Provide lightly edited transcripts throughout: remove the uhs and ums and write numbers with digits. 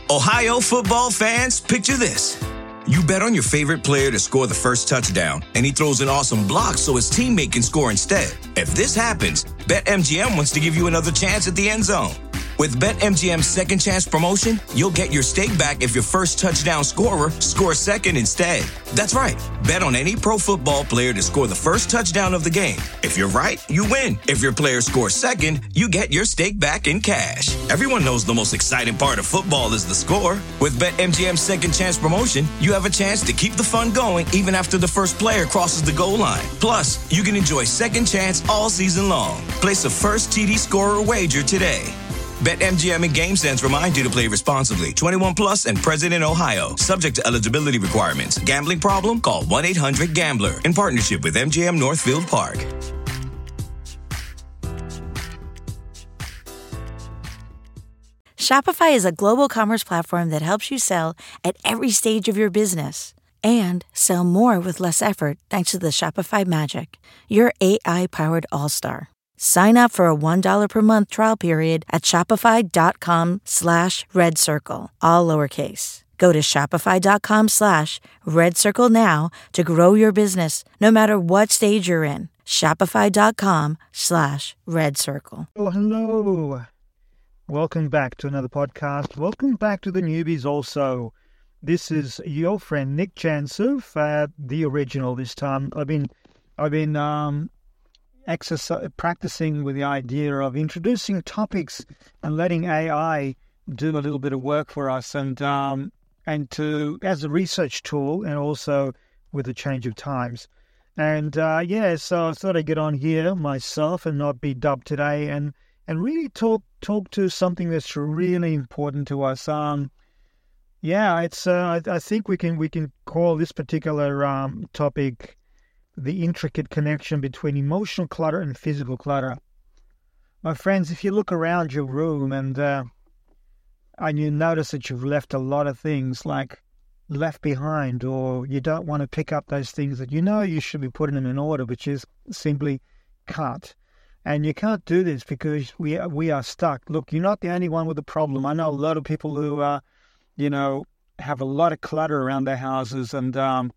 Ohio football fans, picture this. You bet on your favorite player to score the first touchdown, and he throws an awesome block so his teammate can score instead. If this happens, BetMGM wants to give you another chance at the end zone. With BetMGM's second chance promotion, you'll get your stake back if your first touchdown scorer scores second instead. That's right. Bet on any pro football player to score the first touchdown of the game. If you're right, you win. If your player scores second, you get your stake back in cash. Everyone knows the most exciting part of football is the score. With BetMGM's second chance promotion, you have a chance to keep the fun going even after the first player crosses the goal line. Plus, you can enjoy second chance all season long. Place a first TD scorer wager today. BetMGM and GameSense remind you to play responsibly. 21 plus and present in Ohio. Subject to eligibility requirements. Gambling problem? Call 1-800-GAMBLER. In partnership with MGM Northfield Park. Shopify is a global commerce platform that helps you sell at every stage of your business. And sell more with less effort thanks to the Shopify Magic, your AI-powered all-star. Sign up for a $1 per month trial period at shopify.com/redcircle, all lowercase. Go to shopify.com/redcircle now to grow your business, no matter what stage you're in. Shopify.com/redcircle. Oh, hello. Welcome back to another podcast. Welcome back to the newbies also. This is your friend Nick Jansov, the original this time. I've been practicing with the idea of introducing topics and letting AI do a little bit of work for us, and to as a research tool, and also with the change of times. And so I thought I'd get on here myself and not be dubbed today, and really talk to something that's really important to us. It's I think we can call this particular topic the intricate connection between emotional clutter and physical clutter. My friends, if you look around your room and you notice that you've left a lot of things like left behind, or you don't want to pick up those things that you know you should be putting them in order, which is simply cut. And you can't do this because we are stuck. Look, you're not the only one with a problem. I know a lot of people who have a lot of clutter around their houses, and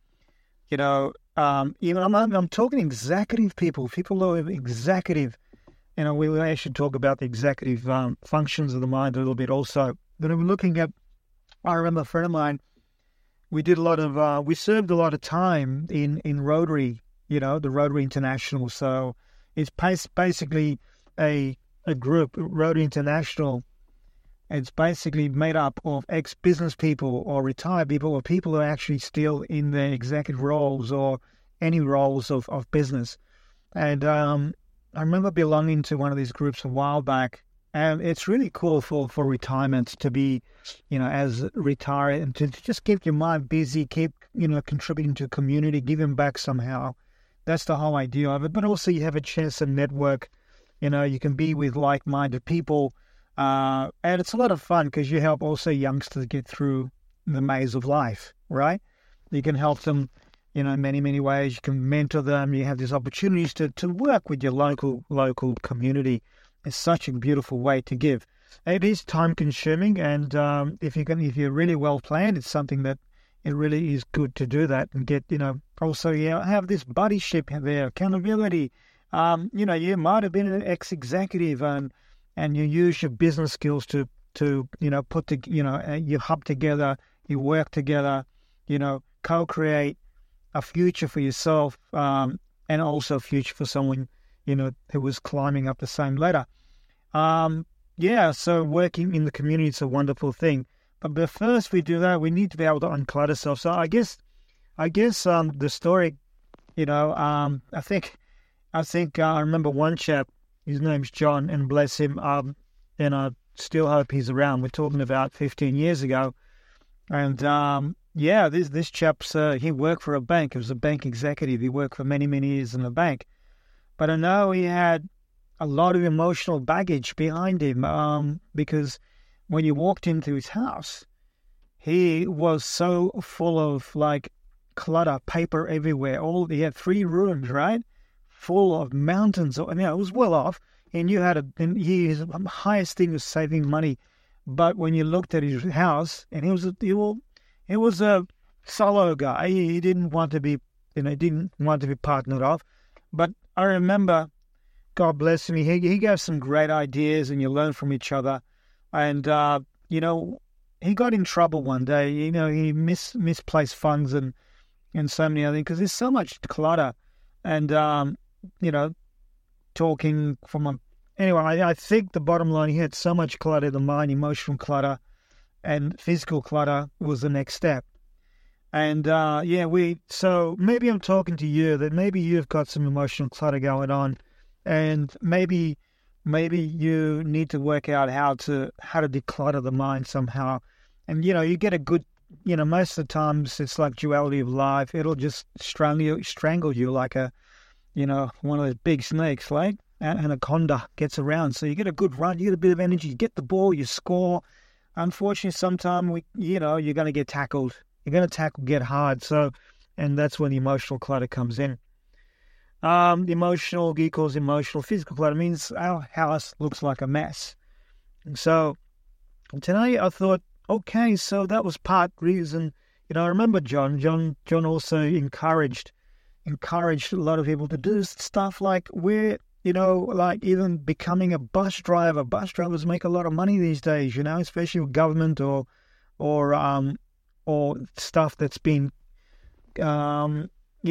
I'm talking executive people who are executive. We actually talk about the executive functions of the mind a little bit also. But we're looking at, I remember a friend of mine, we served a lot of time in Rotary, the Rotary International. So it's basically a group, Rotary International. It's basically made up of ex-business people or retired people or people who are actually still in their executive roles or any roles of business. And I remember belonging to one of these groups a while back, and it's really cool for retirement to be, as retired, and to just keep your mind busy, keep, contributing to the community, giving back somehow. That's the whole idea of it. But also you have a chance to network, you can be with like-minded people. And it's a lot of fun because you help also youngsters get through the maze of life, right? You can help them, in many, many ways. You can mentor them. You have these opportunities to work with your local community. It's such a beautiful way to give. It is time consuming, and if you're really well planned, it's something that it really is good to do that and get, also have this buddyship there, accountability. You might have been an ex-executive, and you use your business skills to you hub together, you work together, co-create a future for yourself, and also a future for someone, who was climbing up the same ladder. So working in the community is a wonderful thing. But first we do that, we need to be able to unclutter ourselves. So I guess the story, I think I remember one chap. His name's John, and bless him, and I still hope he's around. We're talking about 15 years ago. And, this chap's, he worked for a bank. He was a bank executive. He worked for many, many years in a bank. But I know he had a lot of emotional baggage behind him, because when you walked into his house, he was so full of, clutter, paper everywhere. He had 3 rooms, right? Full of mountains. It was well off. And his highest thing was saving money But when you looked at his house, and he was a solo guy. He didn't want to be, didn't want to be partnered off. But I remember, God bless him, he gave some great ideas, and you learn from each other. And he got in trouble one day. He misplaced funds and so many other things, because there's so much clutter. And talking from a anyway, I think the bottom line, he had so much clutter in the mind, emotional clutter, and physical clutter was the next step. And so maybe I'm talking to you that maybe you've got some emotional clutter going on, and maybe you need to work out how to declutter the mind somehow. And you get a good, most of the times it's like duality of life. It'll just strangle you like one of those big snakes, like anaconda gets around. So you get a good run, you get a bit of energy, you get the ball, you score. Unfortunately, sometimes you're going to get tackled. You're going to get hard. So, and that's when the emotional clutter comes in. The emotional equals emotional. Physical clutter means our house looks like a mess. And so today I thought, okay, so that was part reason. I remember John also encouraged a lot of people to do stuff like like even becoming a bus driver. Bus drivers make a lot of money these days, especially with government or stuff that's been, So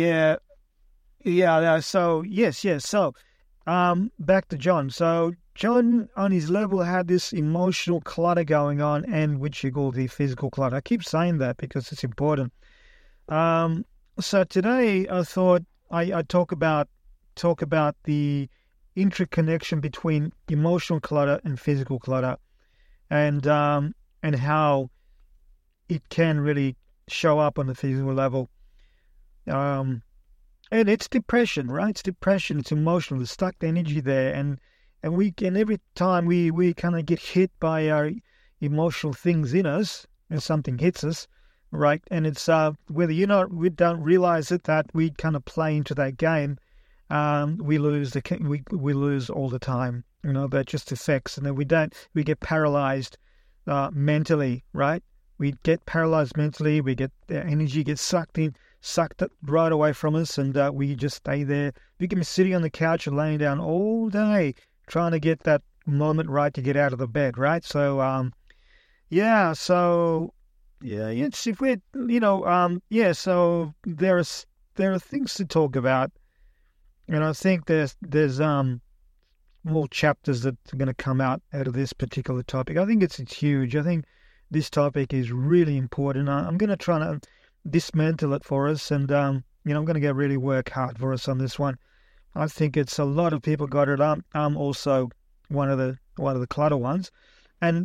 yes. So, back to John. So John, on his level, had this emotional clutter going on, and which you call the physical clutter. I keep saying that because it's important. So today I thought I talk about the interconnection between emotional clutter and physical clutter, and how it can really show up on the physical level. And it's depression, right? It's depression. It's emotional. There's stuck energy there, and every time we kind of get hit by our emotional things in us, and something hits us, right? And it's whether we don't realize it, that we kind of play into that game. We lose we lose all the time. That just affects, and then we get paralyzed mentally, right? We get paralyzed mentally. We get the energy gets sucked right away from us, and we just stay there. We can be sitting on the couch and laying down all day trying to get that moment right to get out of the bed, right? So it's if we so there are things to talk about, and I think there's more chapters that are going to come out of this particular topic. I think it's huge. I think this topic is really important. I'm going to try to dismantle it for us, and I'm going to get really work hard for us on this one. I think it's a lot of people got it up. I'm also one of the clutter ones, and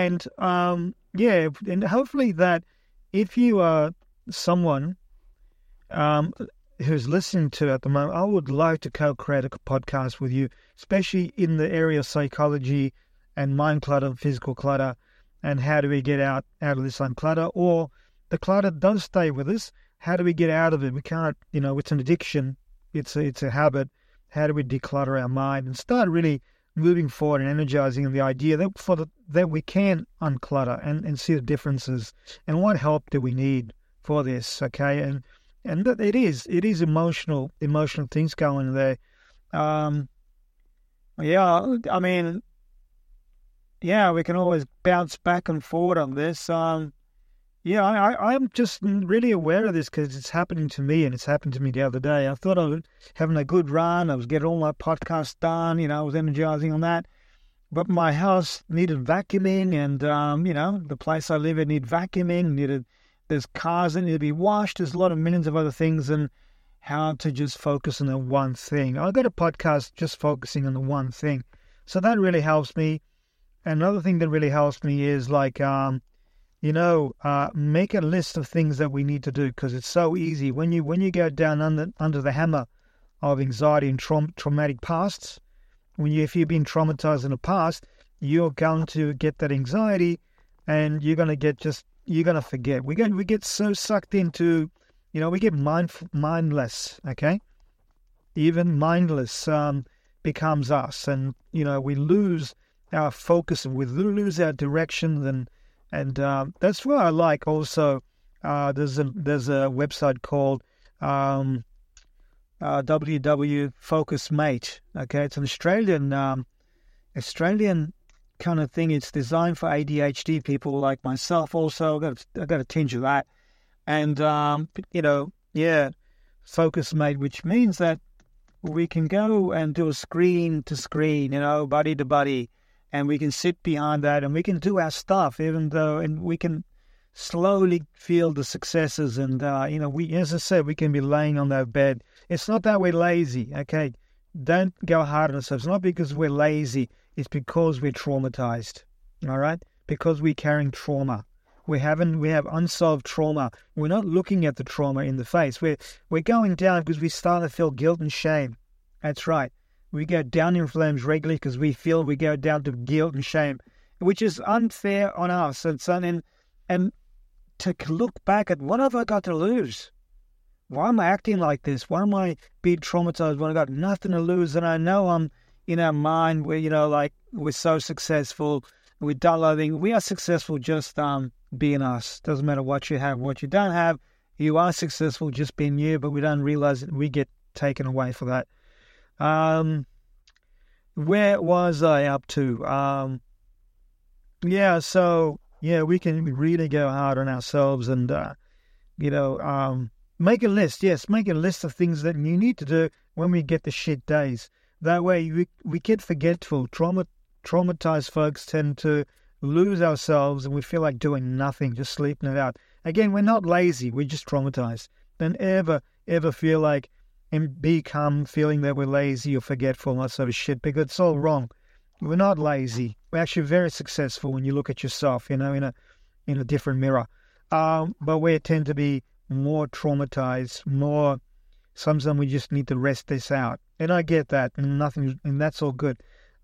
hopefully that if you are someone who's listening to at the moment, I would like to co-create a podcast with you, especially in the area of psychology and mind clutter and physical clutter, and how do we get out of this clutter, or the clutter does stay with us. How do we get out of it? We can't, it's an addiction. It's a habit. How do we declutter our mind and start really moving forward and energizing the idea that we can unclutter and see the differences and what help do we need for this, okay? And that it is emotional things going there. We can always bounce back and forward on this. I'm just really aware of this because it's happening to me, and it's happened to me the other day. I thought I was having a good run. I was getting all my podcasts done. I was energizing on that. But my house needed vacuuming, and, the place I live in needed vacuuming. There's cars that need to be washed. There's a lot of millions of other things, and how to just focus on the one thing. I got a podcast just focusing on the one thing. So that really helps me. Another thing that really helps me is make a list of things that we need to do, because it's so easy when you go down under the hammer of anxiety and traumatic pasts. If you've been traumatized in the past, you're going to get that anxiety, and you're going to forget. We get so sucked into, we get mindless. Okay, even mindless becomes us, and we lose our focus and we lose our direction, and that's why I like also. There's a website called WW Focus Mate. Okay, it's an Australian kind of thing. It's designed for ADHD people like myself. Also, I got a tinge of that, and Focus Mate, which means that we can go and do a screen to screen, buddy to buddy, and we can sit behind that and we can do our stuff, and we can slowly feel the successes. And, we, as I said, we can be laying on that bed. It's not that we're lazy, okay? Don't go hard on ourselves. It's not because we're lazy. It's because we're traumatized, all right? Because we're carrying trauma. We have unsolved trauma. We're not looking at the trauma in the face. We're going down because we start to feel guilt and shame. That's right. We go down in flames regularly because we go down to guilt and shame, which is unfair on us. And to look back at, what have I got to lose? Why am I acting like this? Why am I being traumatized when I got nothing to lose? And I know I'm in our mind where, we're so successful. We're done loving. We are successful just being us. Doesn't matter what you have, what you don't have. You are successful just being you, but we don't realize it. We get taken away for that. Where was I up to? We can really go hard on ourselves and, make a list. Yes, make a list of things that you need to do when we get the shit days. That way we get forgetful. Traumatized folks tend to lose ourselves and we feel like doing nothing, just sleeping it out. Again, we're not lazy. We're just traumatized. Don't ever feel like and become feeling that we're lazy or forgetful and that sort of shit, because it's all wrong. We're not lazy. We're actually very successful when you look at yourself, in a different mirror. But we tend to be more traumatized, sometimes we just need to rest this out. And I get that, and that's all good.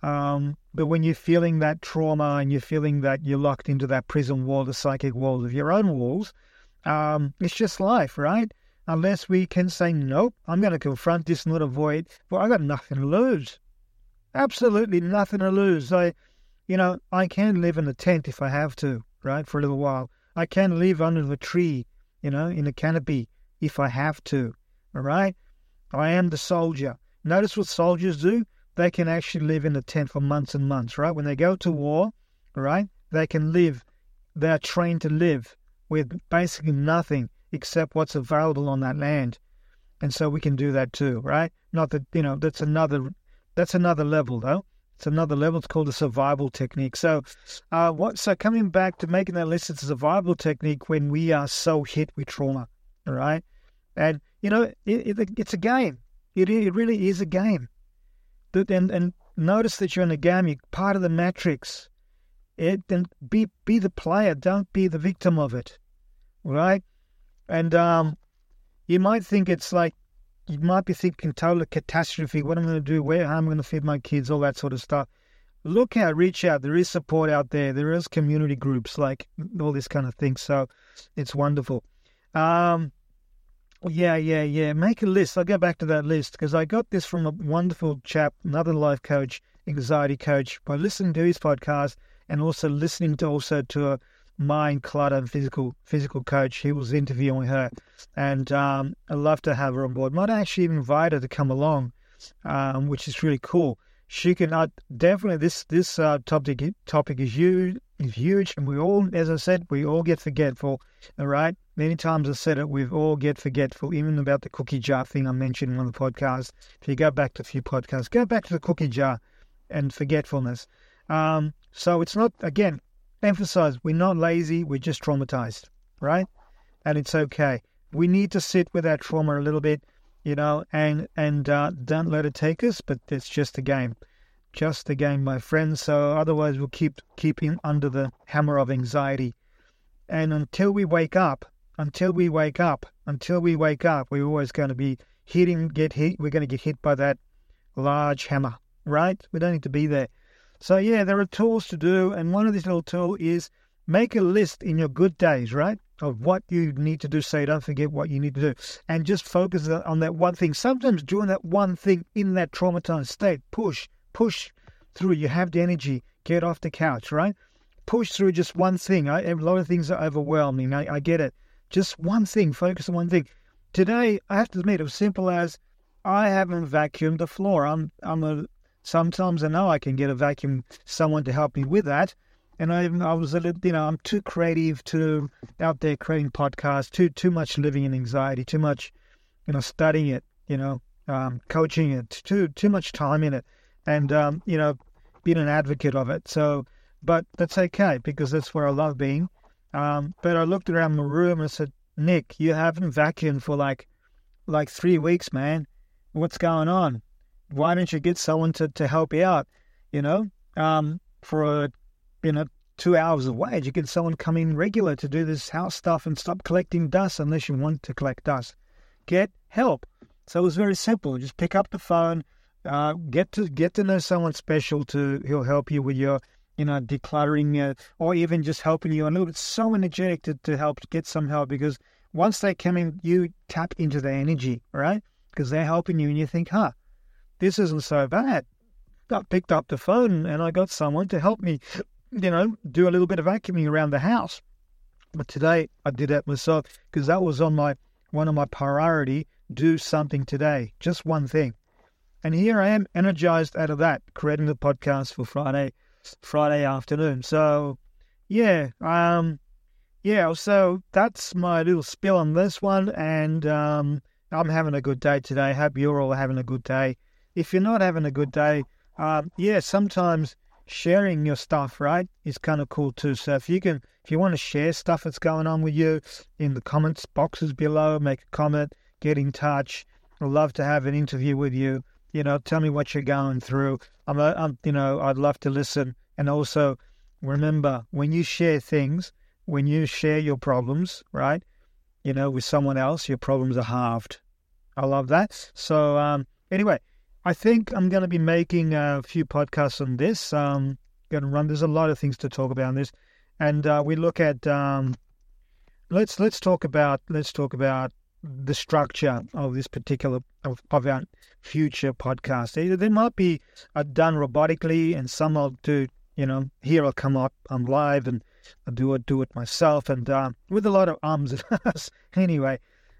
But when you're feeling that trauma and you're feeling that you're locked into that prison wall, the psychic walls of your own walls, it's just life, right? Unless we can say, nope, I'm going to confront this, not avoid. Well, I got nothing to lose. Absolutely nothing to lose. I can live in a tent if I have to, right, for a little while. I can live under the tree, in a canopy if I have to, all right? I am the soldier. Notice what soldiers do. They can actually live in a tent for months and months, right? When they go to war, right, they can live. They are trained to live with basically nothing except what's available on that land. And so we can do that too, right? Not that, that's another level though. It's another level. It's called a survival technique. So coming back to making that list, it's a survival technique when we are so hit with trauma, all right? And, it's a game. It really is a game. And notice that you're in a game. You're part of the matrix. And be the player. Don't be the victim of it, right? And you might think you might be thinking total catastrophe. What I'm going to do? How I'm going to feed my kids? All that sort of stuff. Look out, reach out. There is support out there. There is community groups, like all this kind of thing. So it's wonderful. Yeah. Make a list. I'll go back to that list because I got this from a wonderful chap, another life coach, anxiety coach, by listening to his podcast and also listening to a mind clutter and physical coach. He was interviewing her, and I'd love to have her on board. Might actually even invite her to come along, which is really cool. She can definitely. This topic is huge, and we all, as I said, we all get forgetful. All right, many times I said it. We all get forgetful, even about the cookie jar thing I mentioned on the podcast. If you go back to a few podcasts, go back to the cookie jar and forgetfulness. So it's not, again, emphasize, we're not lazy, we're just traumatized, right? And it's okay. We need to sit with that trauma a little bit, and don't let it take us, but it's just a game. Just a game, my friends. So otherwise we'll keep under the hammer of anxiety. And until we wake up, we're always going to be get hit. We're going to get hit by that large hammer, right? We don't need to be there. So yeah, there are tools to do, and one of these little tools is make a list in your good days, right, of what you need to do so you don't forget what you need to do, and just focus on that one thing. Sometimes doing that one thing in that traumatized state, push through. You have the energy. Get off the couch, right? Push through just one thing. A lot of things are overwhelming. I get it. Just one thing. Focus on one thing. Today, I have to admit, it was simple as I haven't vacuumed the floor. Sometimes I know I can get a vacuum, someone to help me with that. And I was a little, I'm too creative to out there creating podcasts, too much living in anxiety, too much, studying it, coaching it, too much time in it, and, being an advocate of it. So, but that's okay because that's where I love being. But I looked around the room and I said, Nick, you haven't vacuumed for like 3 weeks, man. What's going on? Why don't you get someone to help you out? For 2 hours of wage, you get someone come in regular to do this house stuff and stop collecting dust unless you want to collect dust. Get help. So it was very simple. Just pick up the phone, get to know someone special who'll help you with your, decluttering, or even just helping you a little bit. So energetic to help get some help, because once they come in, you tap into their energy, right? Because they're helping you, and you think, this isn't so bad. I picked up the phone and I got someone to help me, do a little bit of vacuuming around the house. But today I did that myself because that was on one of my priority. Do something today, just one thing. And here I am, energized out of that, creating the podcast for Friday afternoon. So, so that's my little spill on this one. And I'm having a good day today. Hope you're all having a good day. If you're not having a good day, sometimes sharing your stuff, right, is kind of cool too. So if you want to share stuff that's going on with you in the comments boxes below, make a comment, get in touch. I'd love to have an interview with you. Tell me what you're going through. I'd love to listen. And also, remember, when you share things, when you share your problems, right, with someone else, your problems are halved. I love that. So, anyway, I think I'm going to be making a few podcasts on this. Going to run. There's a lot of things to talk about on this, and we look at. Let's talk about the structure of this particular of our future podcast. They might be done robotically, and some I'll do. Here I'll come up. I'm live, and I'll do it myself, and with a lot of ums and ahs. Anyway,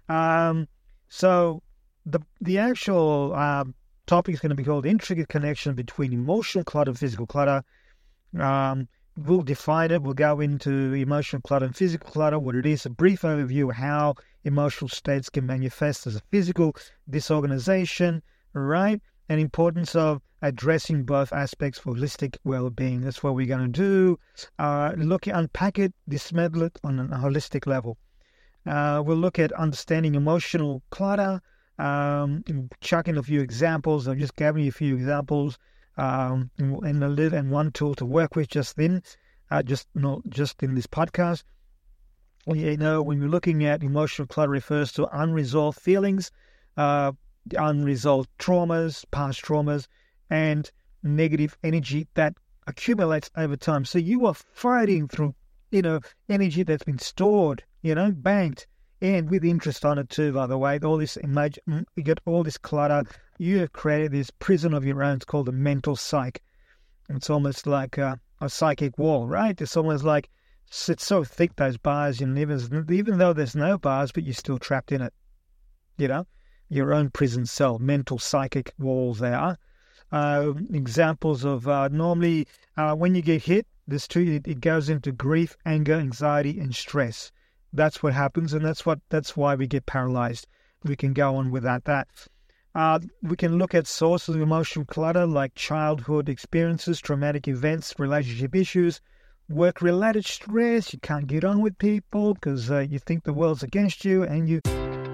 so the actual topic is going to be called intricate connection between emotional clutter and physical clutter. We'll define it. We'll go into emotional clutter and physical clutter, what it is, a brief overview of how emotional states can manifest as a physical disorganization, right? And importance of addressing both aspects for holistic well-being. That's what we're going to do. Unpack it, dismantle it on a holistic level. We'll look at understanding emotional clutter, chucking a few examples. I'm just giving you a few examples, and one tool to work with just in this podcast. When we're looking at emotional clutter, refers to unresolved feelings, unresolved traumas, past traumas, and negative energy that accumulates over time. So you are fighting through, energy that's been stored, banked, and with interest on it too, by the way. All this you get all this clutter. You have created this prison of your own. It's called a mental psyche. It's almost like a psychic wall, right? It's almost like it's so thick, those bars, even though there's no bars, but you're still trapped in it. Your own prison cell, mental psychic walls they are. Examples of normally when you get hit, it goes into grief, anger, anxiety, and stress. That's what happens, and that's why we get paralyzed. We can go on without that. We can look at sources of emotional clutter like childhood experiences, traumatic events, relationship issues, work-related stress. You can't get on with people because you think the world's against you, and you.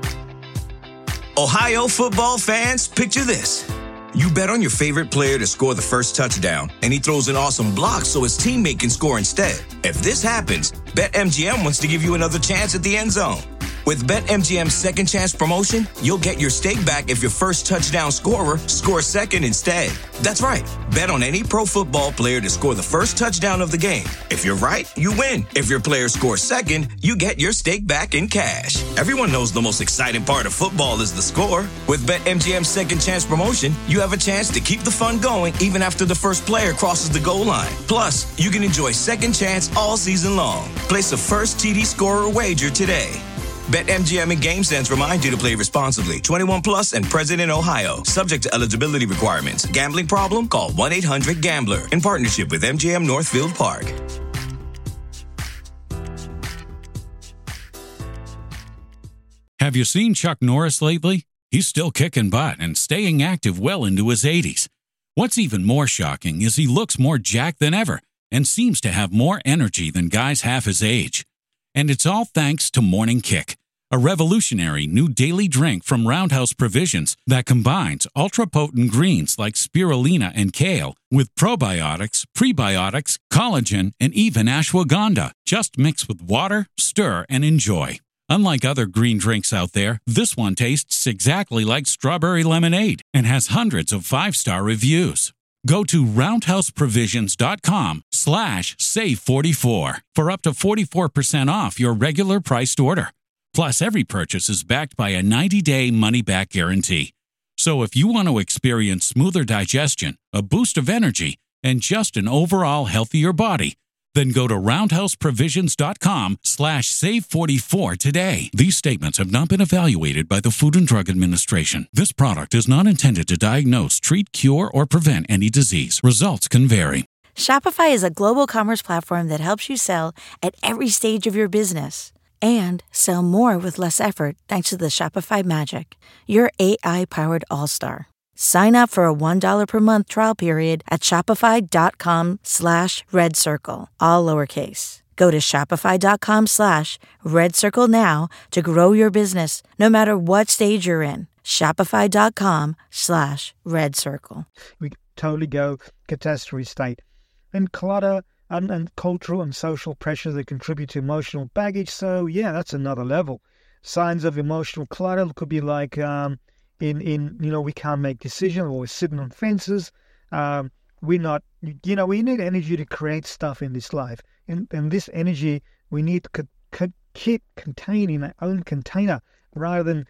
Ohio football fans, picture this. You bet on your favorite player to score the first touchdown, and he throws an awesome block so his teammate can score instead. If this happens, BetMGM wants to give you another chance at the end zone. With BetMGM's second chance promotion, you'll get your stake back if your first touchdown scorer scores second instead. That's right. Bet on any pro football player to score the first touchdown of the game. If you're right, you win. If your player scores second, you get your stake back in cash. Everyone knows the most exciting part of football is the score. With BetMGM's second chance promotion, you have a chance to keep the fun going even after the first player crosses the goal line. Plus, you can enjoy second chance all season long. Place a first TD scorer wager today. BetMGM and GameSense remind you to play responsibly. 21 plus and present in Ohio. Subject to eligibility requirements. Gambling problem? Call 1-800-GAMBLER. In partnership with MGM Northfield Park. Have you seen Chuck Norris lately? He's still kicking butt and staying active well into his 80s. What's even more shocking is he looks more jacked than ever and seems to have more energy than guys half his age. And it's all thanks to Morning Kick, a revolutionary new daily drink from Roundhouse Provisions that combines ultra-potent greens like spirulina and kale with probiotics, prebiotics, collagen, and even ashwagandha. Just mix with water, stir, and enjoy. Unlike other green drinks out there, this one tastes exactly like strawberry lemonade and has hundreds of 5-star reviews. Go to roundhouseprovisions.com/save44 for up to 44% off your regular priced order. Plus, every purchase is backed by a 90-day money-back guarantee. So if you want to experience smoother digestion, a boost of energy, and just an overall healthier body, then go to roundhouseprovisions.com/save44 today. These statements have not been evaluated by the Food and Drug Administration. This product is not intended to diagnose, treat, cure, or prevent any disease. Results can vary. Shopify is a global commerce platform that helps you sell at every stage of your business and sell more with less effort thanks to the Shopify Magic, your AI-powered all-star. Sign up for a $1 per month trial period at shopify.com/redcircle, all lowercase. Go to shopify.com/redcircle now to grow your business, no matter what stage you're in. Shopify.com/redcircle. We totally go catastrophe state. And clutter and cultural and social pressures that contribute to emotional baggage. So, yeah, that's another level. Signs of emotional clutter could be like... we can't make decisions, or we're sitting on fences. We need energy to create stuff in this life. And this energy we need to keep contained in our own container rather than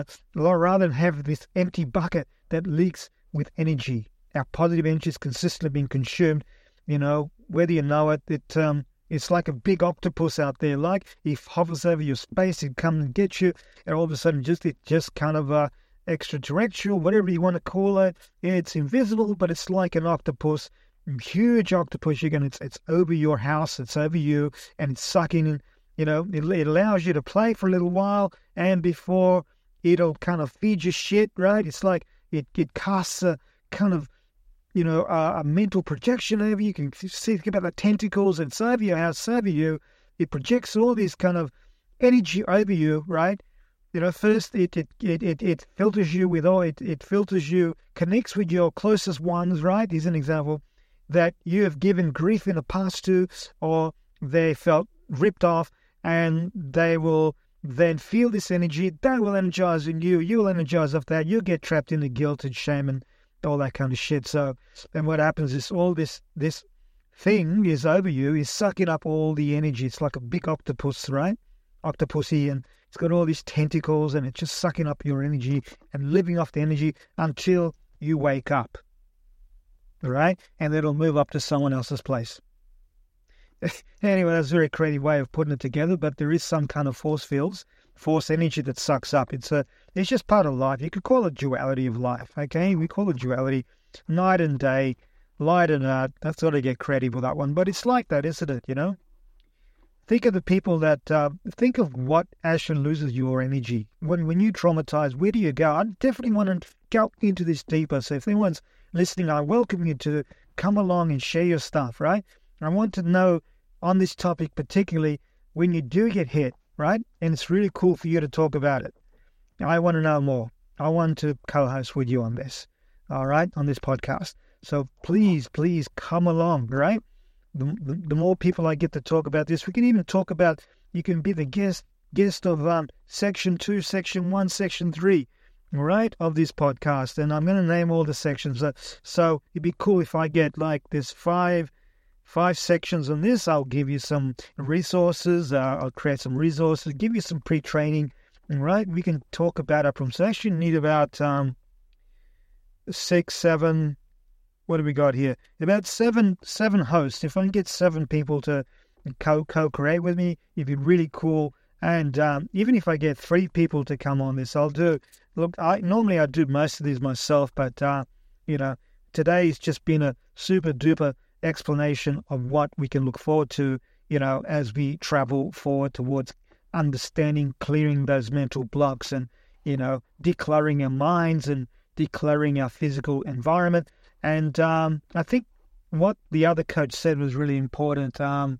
have this empty bucket that leaks with energy. Our positive energy is consistently being consumed, whether you know it. It's like a big octopus out there. Like, it hovers over your space, it comes and gets you, and all of a sudden it just kind of... extraterrestrial, whatever you want to call it. It's invisible, but it's like an octopus, huge octopus. It's over your house, it's over you, and it's sucking in. It allows you to play for a little while, and before it'll kind of feed you shit, right? It's like it casts a kind of a mental projection over you. You can think about the tentacles, and it's over your house, it's over you. It projects all this kind of energy over you, right? First it filters you with all, it filters you, connects with your closest ones, right? Here's an example that you have given grief in the past to, or they felt ripped off, and they will then feel this energy. That will energize in you. You will energize off that. You'll get trapped in the guilt and shame and all that kind of shit. So then what happens is all this thing is over you, is sucking up all the energy. It's like a big octopus, right? Octopusy, and it's got all these tentacles, and it's just sucking up your energy and living off the energy until you wake up. All right? And it'll move up to someone else's place. Anyway, that's a very creative way of putting it together, but there is some kind of force fields, force energy that sucks up. It's just part of life. You could call it duality of life, okay? We call it duality, night and day, light and dark. That's got to get creative with that one. But it's like that, isn't it, Think of the people that, think of what actually loses your energy. When you traumatize, where do you go? I definitely want to go into this deeper. So if anyone's listening, I welcome you to come along and share your stuff, right? I want to know on this topic, particularly when you do get hit, right? And it's really cool for you to talk about it. I want to know more. I want to co-host with you on this, all right, on this podcast. So please come along, right? The more people I get to talk about this, we can even talk about, you can be the guest guest of Section 2, Section 1, Section 3, right, of this podcast. And I'm going to name all the sections. So it'd be cool if I get like this five sections on this. I'll give you some resources. I'll create some resources, give you some pre-training, right? We can talk about it from section. Need about 6, 7. What do we got here? About seven hosts. If I can get 7 people to co-create with me, it'd be really cool. And even if I get 3 people to come on this, I'll do. Look, normally I do most of these myself, but today's just been a super duper explanation of what we can look forward to, as we travel forward towards understanding, clearing those mental blocks, and decluttering our minds and decluttering our physical environment. And I think what the other coach said was really important. And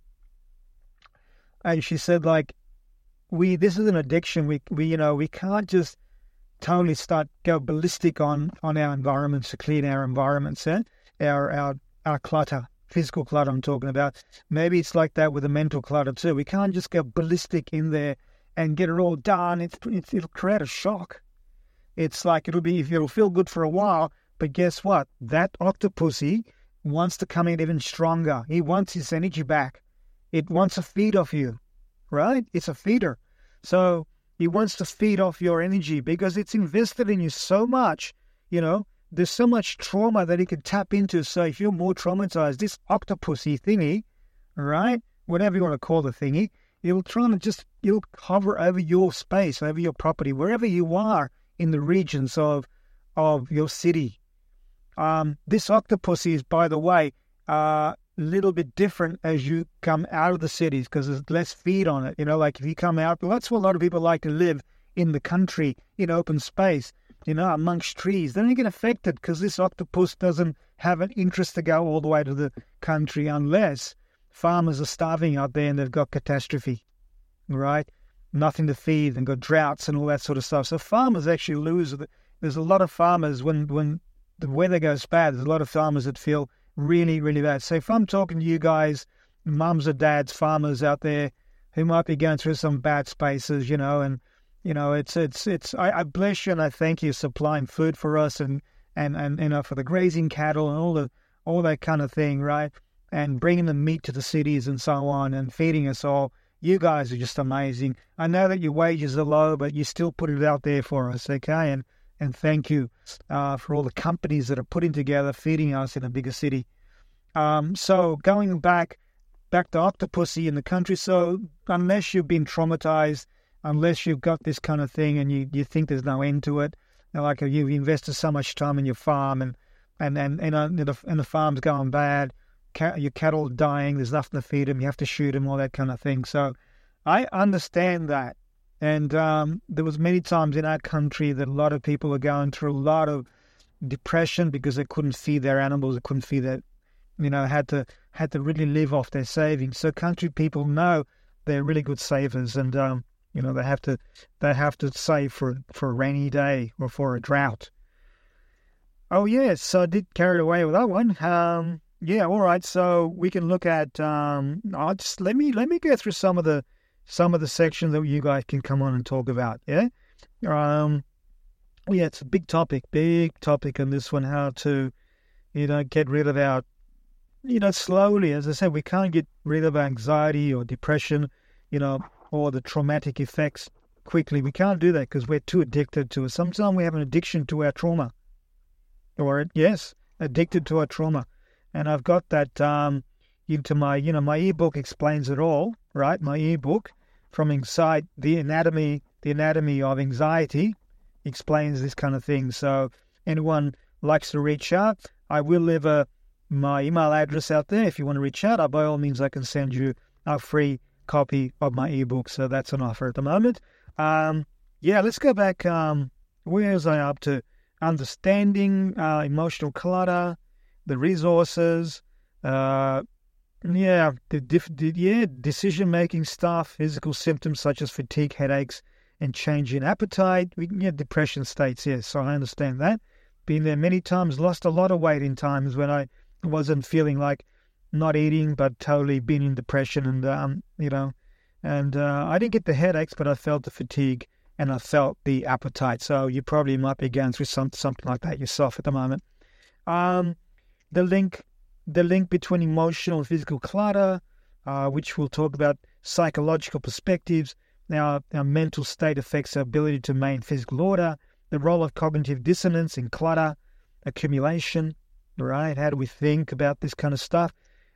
she said, like, this is an addiction. We can't just totally go ballistic on our environments to clean our environments, our clutter, physical clutter I'm talking about. Maybe it's like that with the mental clutter too. We can't just go ballistic in there and get it all done. It'll create a shock. It's like it'll feel good for a while, but guess what? That octopusy wants to come in even stronger. He wants his energy back. It wants to feed off you, right? It's a feeder. So he wants to feed off your energy because it's invested in you so much, There's so much trauma that he can tap into. So if you're more traumatized, this octopusy thingy, right, whatever you want to call the thingy, it'll hover over your space, over your property, wherever you are in the regions of your city. This octopusy is, by the way, a little bit different as you come out of the cities because there's less feed on it. Like if you come out, that's what a lot of people like to live in the country, in open space, amongst trees. They don't get affected because this octopus doesn't have an interest to go all the way to the country unless farmers are starving out there and they've got catastrophe, right? Nothing to feed and got droughts and all that sort of stuff. So farmers actually lose. There's a lot of farmers when the weather goes bad, there's a lot of farmers that feel really, really bad. So if I'm talking to you guys, mums or dads, farmers out there who might be going through some bad spaces, and I bless you and I thank you supplying food for us and for the grazing cattle and all that kind of thing, right? And bringing the meat to the cities and so on and feeding us all. You guys are just amazing. I know that your wages are low, but you still put it out there for us, okay? And thank you for all the companies that are putting together, feeding us in a bigger city. So going back to octopusy in the country. So unless you've been traumatized, unless you've got this kind of thing and you think there's no end to it, like you've invested so much time in your farm and the farm's going bad, your cattle are dying, there's nothing to feed them, you have to shoot them, all that kind of thing. So I understand that. And there was many times in our country that a lot of people are going through a lot of depression because they couldn't feed their animals, they couldn't feed their, had to really live off their savings. So country people know they're really good savers, and they have to save for a rainy day or for a drought. Oh yes, so I did carry away with that one. Yeah, all right. So we can look at. Let me go through some of the sections that you guys can come on and talk about. Yeah. Yeah, it's a big topic on this one. How to, get rid of our, slowly. As I said, we can't get rid of anxiety or depression, or the traumatic effects quickly. We can't do that because we're too addicted to it. Sometimes we have an addiction to our trauma. Addicted to our trauma. And I've got that into my, my ebook explains it all, right? My ebook from inside the anatomy of anxiety explains this kind of thing. So anyone likes to reach out, I will leave my email address out there. If you want to reach out, by all means, I can send you a free copy of my ebook. So that's on offer at the moment. Let's go back. Where was I up to? Understanding emotional clutter, the resources, decision-making stuff, physical symptoms such as fatigue, headaches, and change in appetite. Depression states, yes, so I understand that. Been there many times, lost a lot of weight in times when I wasn't feeling like not eating, but totally been in depression and, And I didn't get the headaches, but I felt the fatigue and I felt the appetite. So you probably might be going through something like that yourself at the moment. The link between emotional and physical clutter, which we'll talk about, psychological perspectives. Now, our mental state affects our ability to maintain physical order, the role of cognitive dissonance in clutter, accumulation, right? How do we think about this kind of stuff?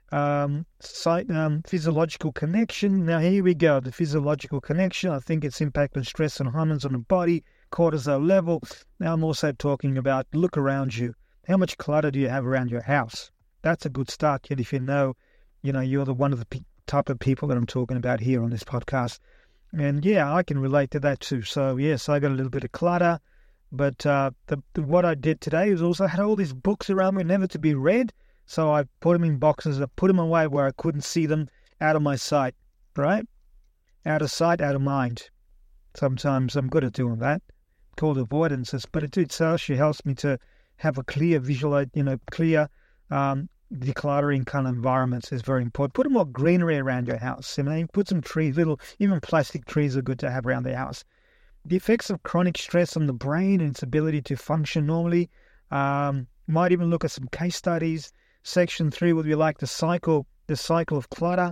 Physiological connection. Now, here we go. The physiological connection, I think its impact on stress and hormones on the body, cortisol level. Now, I'm also talking about look around you. How much clutter do you have around your house? That's a good start, kid, if you know you're one of the type of people that I'm talking about here on this podcast. And yeah, I can relate to that too. So yes, I got a little bit of clutter, but what I did today was also I had all these books around me, never to be read. So I put them in boxes. I put them away where I couldn't see them, out of my sight, right? Out of sight, out of mind. Sometimes I'm good at doing that, called avoidances. But it actually helps me to have a clear visual, clear decluttering kind of environments is very important. Put more greenery around your house. Put some trees, even plastic trees are good to have around the house. The effects of chronic stress on the brain and its ability to function normally. Might even look at some case studies. Section 3 would be like the cycle of clutter,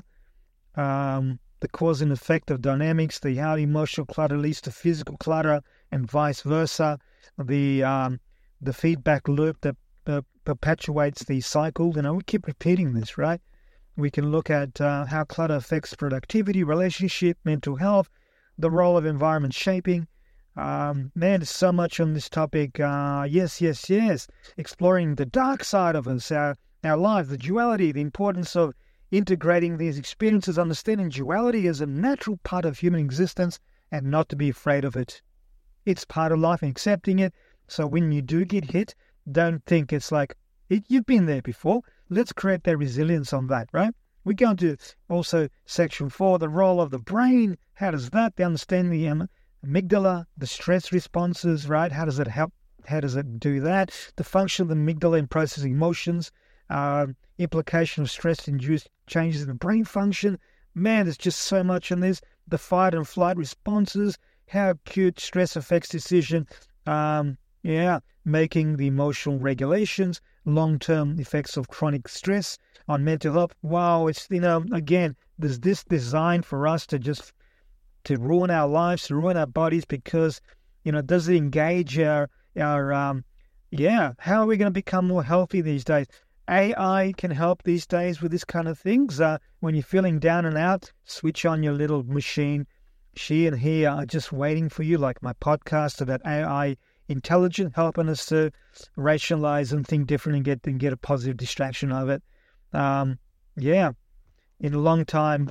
the cause and effect of dynamics, how emotional clutter leads to physical clutter, and vice versa. The feedback loop that perpetuates the cycle. We keep repeating this, right? We can look at how clutter affects productivity, relationship, mental health, the role of environment shaping. Man, there's so much on this topic. Yes. Exploring the dark side of us, our life, the duality, the importance of integrating these experiences, understanding duality as a natural part of human existence and not to be afraid of it. It's part of life and accepting it. So when you do get hit, don't think it's like, you've been there before. Let's create that resilience on that, right? We're going to also section 4, the role of the brain. How does that, the understanding the amygdala, the stress responses, right? How does it help? How does it do that? The function of the amygdala in processing emotions, implication of stress-induced changes in the brain function. Man, there's just so much in this. The fight and flight responses, how acute stress affects decision, making the emotional regulations, long-term effects of chronic stress on mental health. Wow, it's, again, there's this design for us to ruin our lives, to ruin our bodies because, does it engage our how are we going to become more healthy these days? AI can help these days with this kind of things. When you're feeling down and out, switch on your little machine. She and he are just waiting for you, like my podcast about AI intelligent, helping us to rationalize and think different and get a positive distraction of it. In long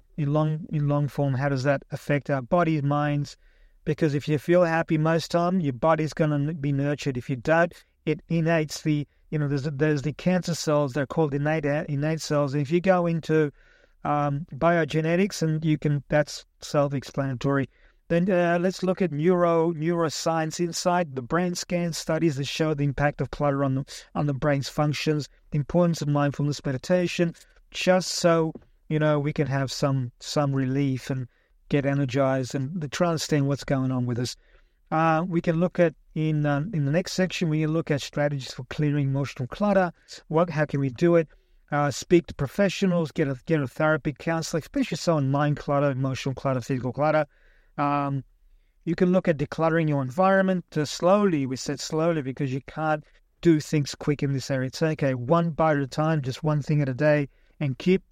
form, how does that affect our bodies, minds? Because if you feel happy most time, your body's going to be nurtured. If you don't, it innates the, there's the cancer cells, they're called innate cells. And if you go into biogenetics, and that's self-explanatory. Then let's look at neuroscience inside the brain scan studies that show the impact of clutter on the brain's functions, the importance of mindfulness meditation, just so we can have some relief and get energized and try to understand what's going on with us. We can look at in the next section. We can look at strategies for clearing emotional clutter. How can we do it? Speak to professionals, get a therapy, counselor, especially so on mind clutter, emotional clutter, physical clutter. You can look at decluttering your environment slowly. We said slowly because you can't do things quick in this area. It's okay, one bite at a time, just one thing at a day, and keep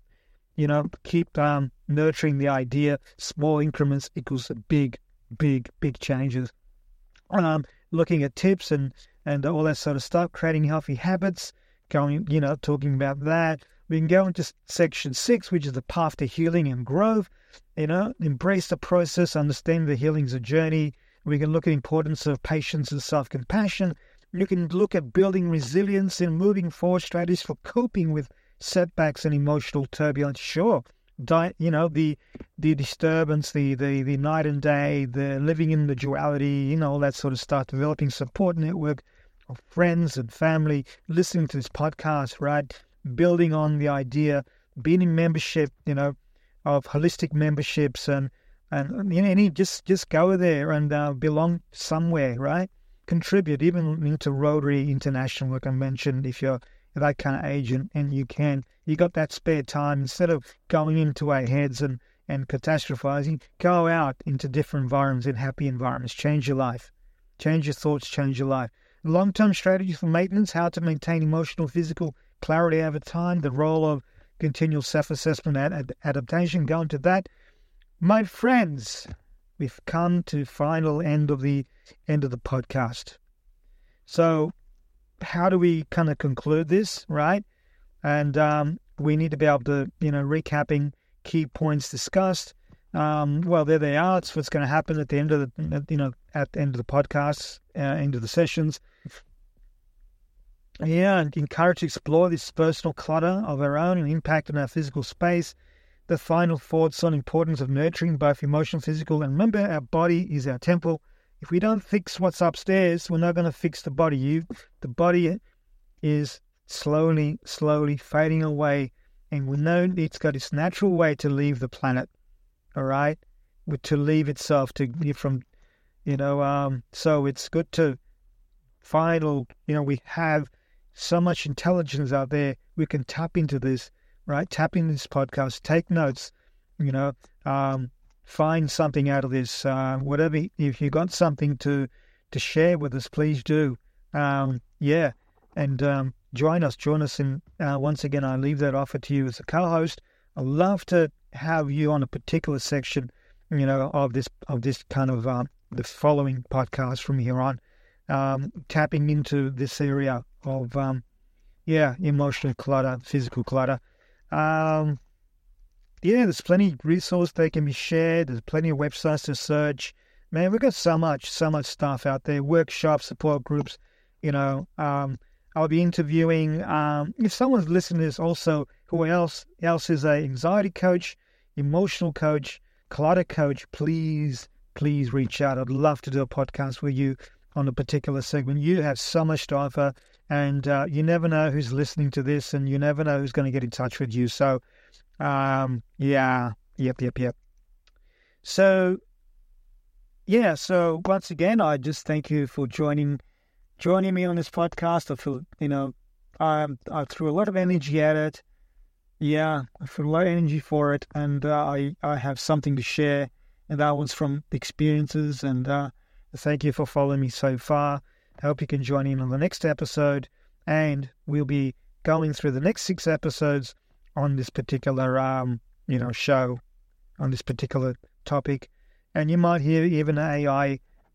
nurturing the idea. Small increments equals big changes. Looking at tips and all that sort of stuff, creating healthy habits, talking about that. We can go into section 6, which is the path to healing and growth. Embrace the process, understand the healing's a journey. We can look at the importance of patience and self-compassion. You can look at building resilience and moving forward strategies for coping with setbacks and emotional turbulence. Sure, the disturbance, the night and day, the living in the duality, all that sort of stuff. Developing support network of friends and family, listening to this podcast, right? Building on the idea, being in membership, of holistic memberships and And just go there and belong somewhere, right? Contribute, even into Rotary International, like I mentioned, if you're that kind of age and you got that spare time, instead of going into our heads and catastrophizing, go out into different environments, in happy environments. Change your life. Change your thoughts, change your life. Long-term strategies for maintenance, how to maintain emotional, physical clarity over time, the role of continual self-assessment and adaptation. Go into that. My friends, we've come to final end of the podcast. So how do we kind of conclude this, right? And we need to be able to, recapping key points discussed. Well, there they are. It's what's going to happen at the end of at the end of the podcast, end of the sessions. Yeah, and encourage to explore this personal clutter of our own and impact on our physical space. The final thoughts on importance of nurturing both emotional, physical, and remember, our body is our temple. If we don't fix what's upstairs, we're not going to fix the body. The body is slowly fading away, and we know it's got its natural way to leave the planet. All right, to leave itself so it's good to find. We have so much intelligence out there. We can tap into this. Right, tap into this podcast, take notes, find something out of this, whatever. If you got something to share with us, please do. And join us in, once again, I leave that offer to you as a co-host. I'd love to have you on a particular section, of this kind of, the following podcast from here on, tapping into this area of, emotional clutter, physical clutter. There's plenty of resources that can be shared. There's plenty of websites to search. Man, we've got so much stuff out there. Workshops, support groups. I'll be interviewing. If someone's listening to this also, who else is a anxiety coach, emotional coach, clutter coach, please reach out. I'd love to do a podcast with you on a particular segment. You have so much to offer. And you never know who's listening to this, and you never know who's going to get in touch with you. So, yep. So once again, I just thank you for joining me on this podcast. I feel, I threw a lot of energy at it. Yeah, I threw a lot of energy for it, and I have something to share, and that was from experiences. And thank you for following me so far. I hope you can join in on the next episode, and we'll be going through the next 6 episodes on this particular, show, on this particular topic. And you might hear even AI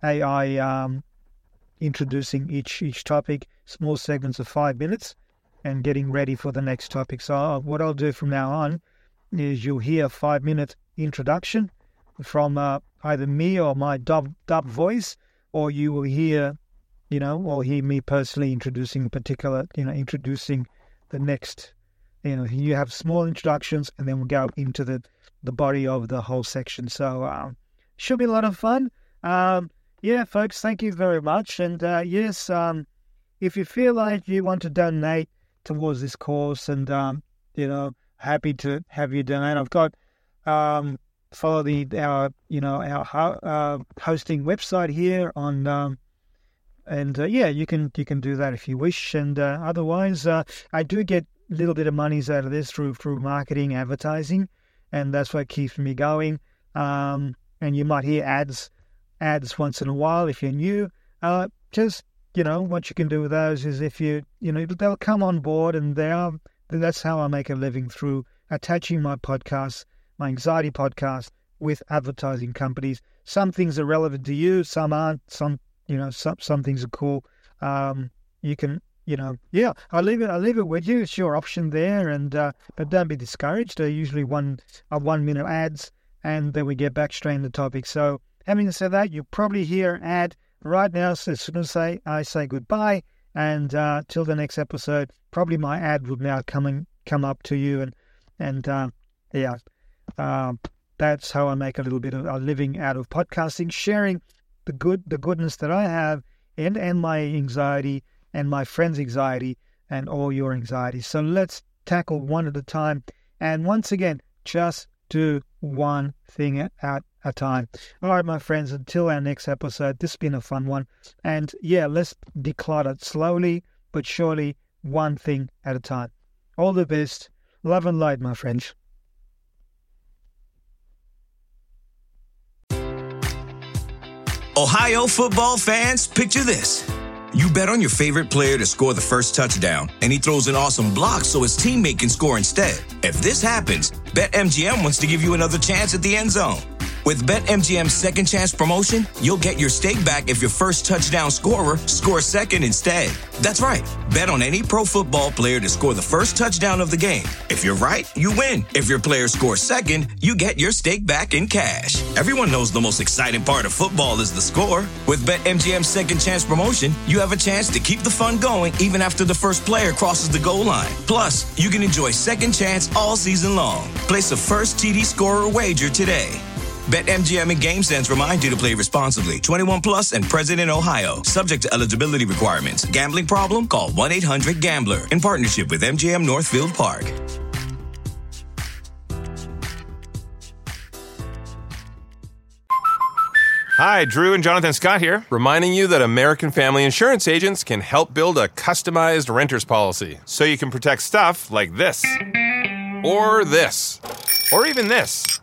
introducing each topic, small segments of 5 minutes, and getting ready for the next topic. So what I'll do from now on is you'll hear a 5-minute introduction from either me or my dub voice, or you will hear or hear me personally introducing introducing the next, you have small introductions, and then we'll go into the body of the whole section. So, should be a lot of fun. Folks, thank you very much. And, if you feel like you want to donate towards this course, and, happy to have you donate. I've got, follow our hosting website here on, you can do that if you wish. And otherwise, I do get a little bit of monies out of this through marketing, advertising, and that's what keeps me going. And you might hear ads once in a while if you're new. Just what you can do with those is if they'll come on board, and that's how I make a living, through attaching my podcast, my anxiety podcast, with advertising companies. Some things are relevant to you, some aren't. Some things are cool. You can, I'll leave it with you. It's your option there, and but don't be discouraged. They're usually 1 minute ads, and then we get back straight into the topic. So, having said that, you'll probably hear an ad right now. So as soon as I say goodbye, and till the next episode, probably my ad will now come up to you, and that's how I make a little bit of a living out of podcasting, sharing the goodness that I have, and my anxiety, and my friend's anxiety, and all your anxiety. So let's tackle one at a time. And once again, just do one thing at a time. All right, my friends, until our next episode, this has been a fun one. And yeah, let's declutter slowly but surely, one thing at a time. All the best. Love and light, my friends. Ohio football fans, picture this. You bet on your favorite player to score the first touchdown, and he throws an awesome block so his teammate can score instead. If this happens, BetMGM wants to give you another chance at the end zone. With BetMGM's second chance promotion, you'll get your stake back if your first touchdown scorer scores second instead. That's right. Bet on any pro football player to score the first touchdown of the game. If you're right, you win. If your player scores second, you get your stake back in cash. Everyone knows the most exciting part of football is the score. With BetMGM's second chance promotion, you have a chance to keep the fun going even after the first player crosses the goal line. Plus, you can enjoy second chance all season long. Place a first TD scorer wager today. BetMGM and GameSense remind you to play responsibly. 21 plus and present in Ohio. Subject to eligibility requirements. Gambling problem? Call 1-800-GAMBLER. In partnership with MGM Northfield Park. Hi, Drew and Jonathan Scott here, reminding you that American Family Insurance agents can help build a customized renter's policy so you can protect stuff like this, or this, or even this.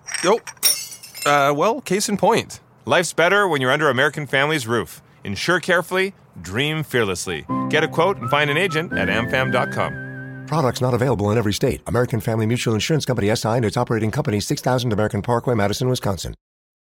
Well, case in point. Life's better when you're under American Family's roof. Insure carefully, dream fearlessly. Get a quote and find an agent at amfam.com. Products not available in every state. American Family Mutual Insurance Company SI and its operating company, 6000 American Parkway, Madison, Wisconsin.